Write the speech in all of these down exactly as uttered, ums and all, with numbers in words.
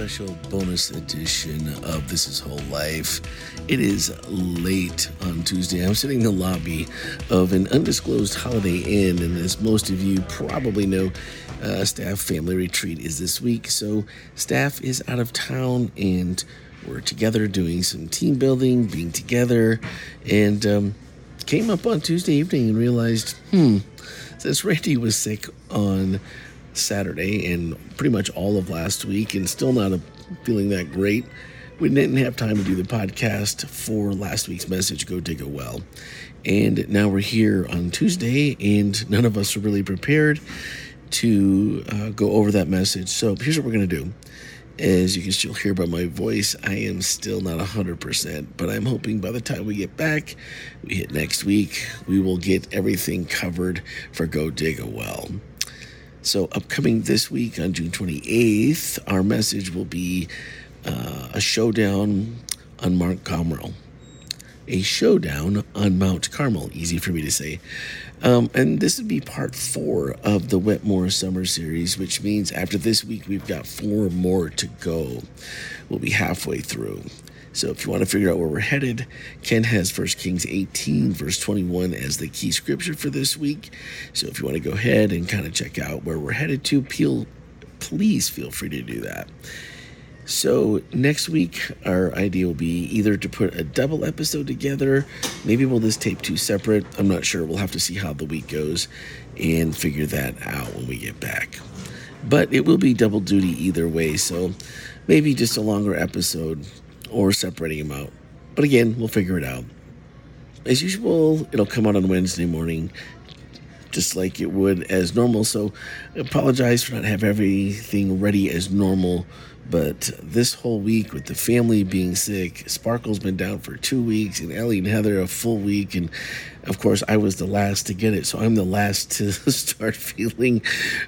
special bonus edition of This Is Whole Life. It is late on Tuesday. I'm sitting in the lobby of an undisclosed Holiday Inn, and as most of you probably know, uh, staff family retreat is this week. So staff is out of town, and we're together doing some team building, being together, and um, came up on Tuesday evening and realized, hmm, since Randy was sick on Saturday and pretty much all of last week and still not a, feeling that great, we didn't have time to do the podcast for last week's message, Go Dig a Well. And now we're here on Tuesday, and none of us are really prepared to uh, go over that message. So here's what we're going to do. As you can still hear by my voice, I am still not one hundred percent, but I'm hoping by the time we get back, we hit next week, we will get everything covered for Go Dig a Well. So upcoming this week on June twenty-eighth, our message will be uh, a showdown on Mount Carmel. A showdown on Mount Carmel, easy for me to say. Um, and this would be part four of the Wetmore Summer Series, which means after this week, we've got four more to go. We'll be halfway through. So if you want to figure out where we're headed, Ken has First Kings eighteen, verse twenty-one as the key scripture for this week. So if you want to go ahead and kind of check out where we're headed to, please feel free to do that. So next week, our idea will be either to put a double episode together. Maybe we'll just tape two separate. I'm not sure. We'll have to see how the week goes and figure that out when we get back. But it will be double duty either way. So maybe just a longer episode or separating them out. But again, we'll figure it out. As usual, it'll come out on Wednesday morning, just like it would as normal. So I apologize for not having everything ready as normal. But this whole week with the family being sick, Sparkle's been down for two weeks, and Ellie and Heather a full week. And of course, I was the last to get it. So I'm the last to start feeling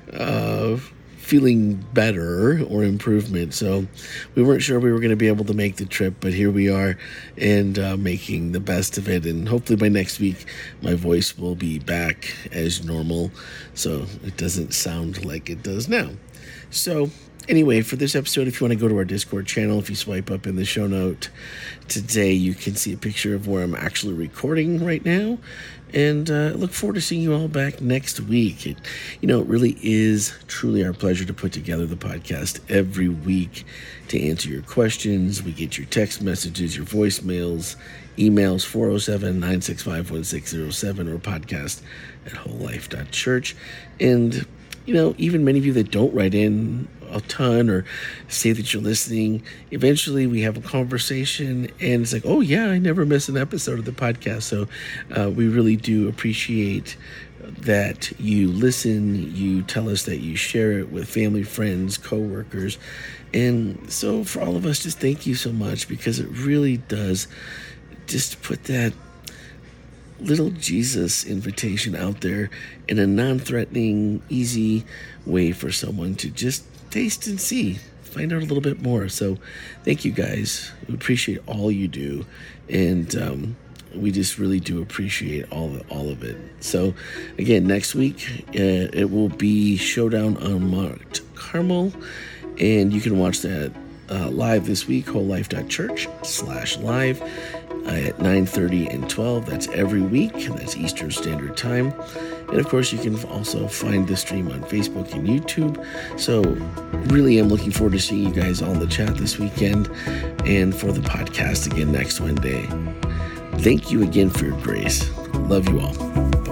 uh feeling better or improvement. So we weren't sure we were going to be able to make the trip, but here we are, and uh, making the best of it. And hopefully by next week, my voice will be back as normal, so it doesn't sound like it does now. So anyway, for this episode, if you want to go to our Discord channel, if you swipe up in the show note today, you can see a picture of where I'm actually recording right now. And uh, look forward to seeing you all back next week. It, you know, it really is truly our pleasure to put together the podcast every week to answer your questions. We get your text messages, your voicemails, emails, four oh seven, nine six five, one six oh seven, or podcast at whole life dot church. And, you know, even many of you that don't write in a ton or say that you're listening, eventually we have a conversation and it's like, oh yeah, I never miss an episode of the podcast. So uh, we really do appreciate that you listen, you tell us that you share it with family, friends, coworkers. And so for all of us, just thank you so much, because it really does just put that little Jesus invitation out there in a non-threatening, easy way for someone to just taste and see, find out a little bit more. So thank you guys. We appreciate all you do. And um, we just really do appreciate all of, all of it. So again, next week, uh, it will be Showdown on Mount Carmel. And you can watch that uh, live this week, whole life dot church slash live uh, at nine thirty and twelve. That's every week. That's Eastern Standard Time. And of course, you can also find the stream on Facebook and YouTube. So really am looking forward to seeing you guys all in the chat this weekend and for the podcast again next Wednesday. Thank you again for your grace. Love you all.